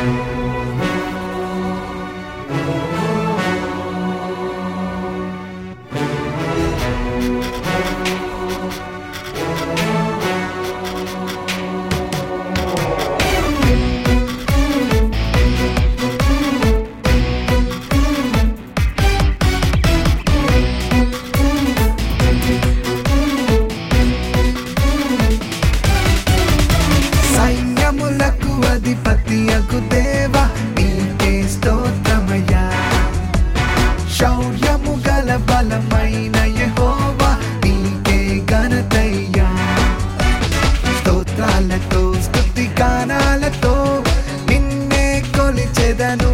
సైన్యములకు అధిపతియగు దేవా నీకే స్తోత్రమయ్యా. శౌర్యము గల బలమైన యెహోవా నీకే ఘనతయ్యా. స్తోత్రాలతో స్తుతి గానాలతో నిన్నే కొలిచెదను.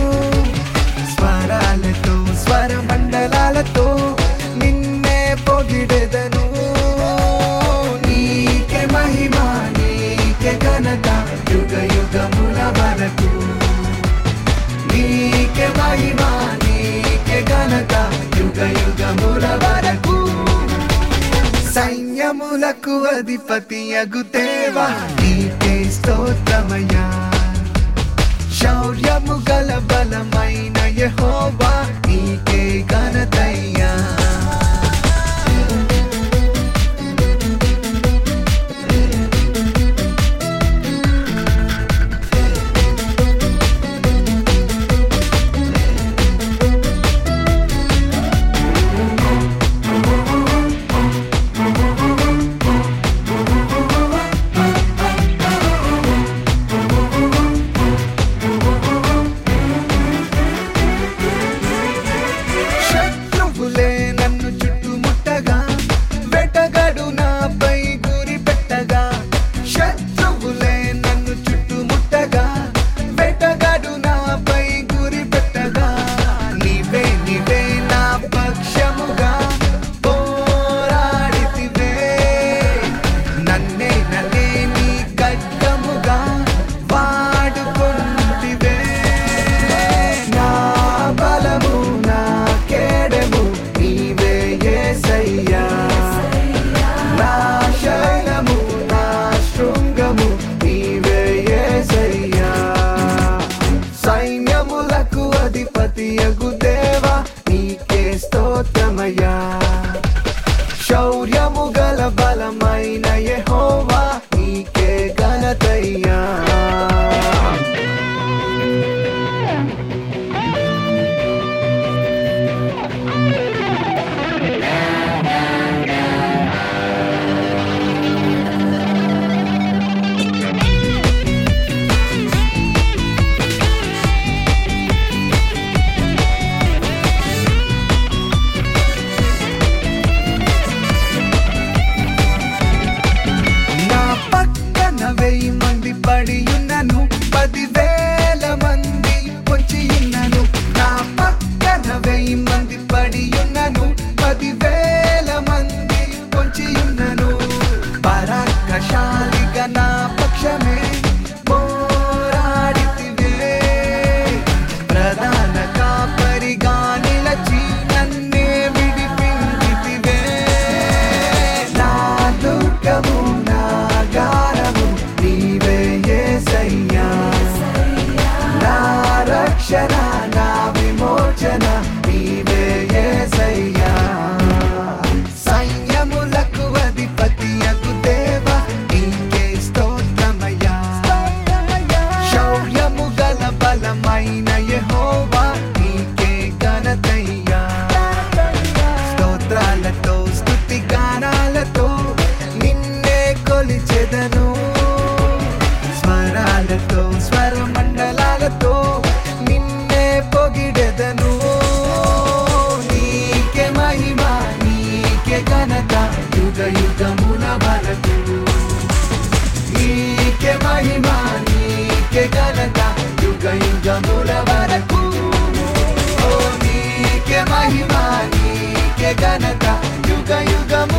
స్వరాలతో స్వరమండలాలతో నిన్నే పొగిడెదను. నీకే మహిమ నీకే ఘనత యుగ యుగముల వరకు. నీకే మహిమ నీకే ఘనత యుగ యుగముల వరకు. సైన్యములకు అధిపతియగు దేవా నీకే స్తోత్రమయ్యా. శౌర్యము గల బలమైన యెహోవా నీకే ఘనతయ్యా. శత్రువులే నన్ను చుట్టుముట్టగా వేటగాడు నాపై గురి పెట్టగా. శత్రువులే నన్ను చుట్టుముట్టగా వేటగాడు నాపై గురి పెట్టగా. నీవే నీవే నా పక్షముగా పోరాడితివే. నన్నే నన్నే నీ ఖడ్గముగా వాడుకొంటివే. నా బలము నా కేడము నీవే యేసయ్యా. నా శైలము నా శృంగము నీవే యేసయ్యా. సైన్యములకు అధిపతియగు దేవా నీకే స్తోత్రమయ్యా. శౌర్యము గల బలమైన యెహోవా నీకే ఘనతయ్యా. నా పక్కన 1000 మంది పడి ఉన్నను, 10,000 మంది పొంచి ఉన్నను. నా పక్కన 1000 మంది పడి ఉన్నను, 10,000 మంది పొంచి ఉన్నను. పరాక్రమశాలిగా నా పక్షమే పోరాడితివే. ప్రధాన కాపరిగా నిలచి నన్నే విడిపించితివే. నా దుర్గము నా గారము నీవే యేసయ్యా. నా రక్షణ నా విమోచన నీవే యేసయ్యా. సైన్యములకు అధిపతియగు దేవా నీకే స్తోత్రమయ్యా. శౌర్యము గల బలమైన యెహోవా నీకే ఘనతయ్యా. స్తోత్రాలతో స్తుతి గానాలతో నిన్నే కొలిచెదను. స్వరాలతో స్వరమండలాలతో నిన్నే పొగిడెదను. నీకే మహిమ నీకే ఘనత యుగ యుగముల వరకు. నీకే మహిమ నీకే ఘనత యుగ యుగముల వరకు. ఓ నీకే మహిమ నీకే ఘనత యుగ యుగముల